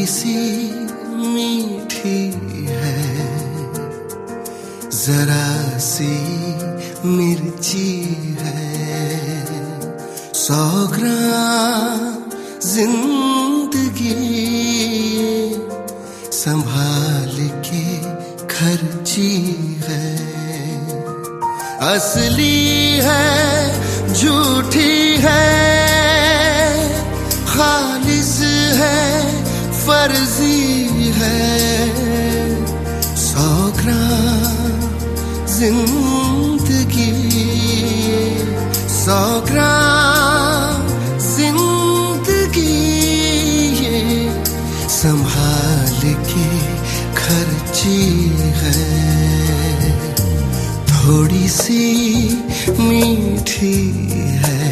थोड़ी सी मीठी है, जरा सी मिर्ची है, 100 ग्राम जिंदगी संभाल के खर्ची है। असली है झूठी है, खालिस है फर्जी है, 100 ग्राम जिंदगी, 100 ग्राम जिंदगी ये संभाल के खर्ची है। थोड़ी सी मीठी है,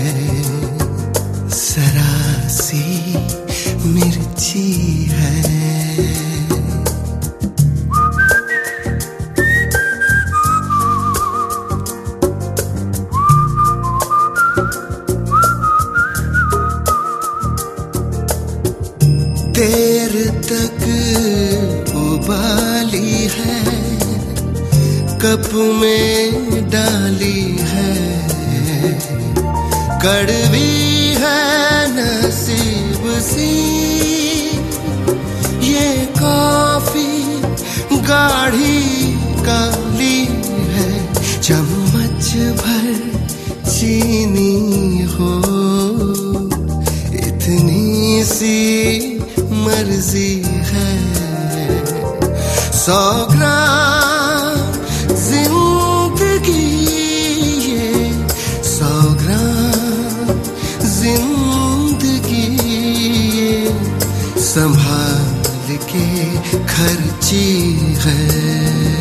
जरा सी मिर्ची है। देर तक उबाली है, कप में डाली है, कड़वी है नसीब सी ये कॉफी, गाढ़ी काली है, चम्मच भर चीनी हो, इतनी सी मर्जी है, 100 ग्राम जिंदगी ये, 100 ग्राम जिंदगी ये संभाल के खर्ची है।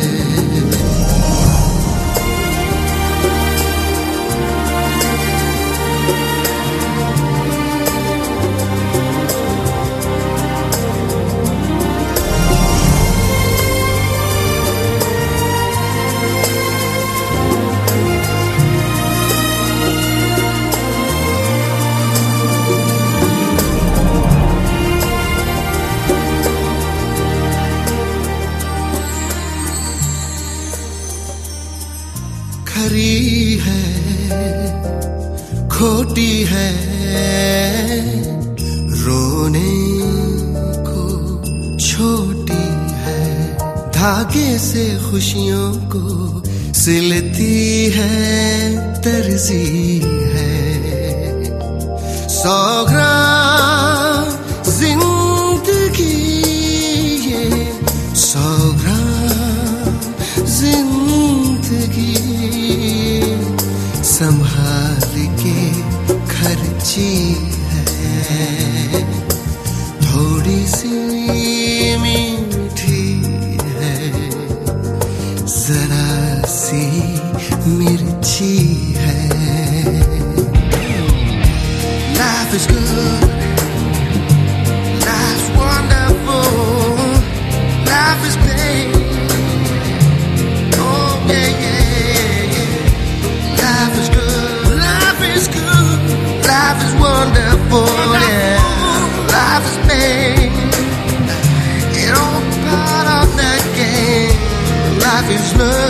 खरी है खोटी है, रोने को छोटी है, धागे से खुशियों को सिलती है, तरजी है, 100 ग्राम जिंदगी ये, 100 ग्राम जिंदगी संभाल के खर्ची है। थोड़ी सी मीठी है, जरा सी मिर्ची है। Life is good, life's wonderful, life is pain. Oh yeah, yeah, yeah. Life is good, life is good, life is wonderful, yeah. Life is pain, it all part of the game. Life is love.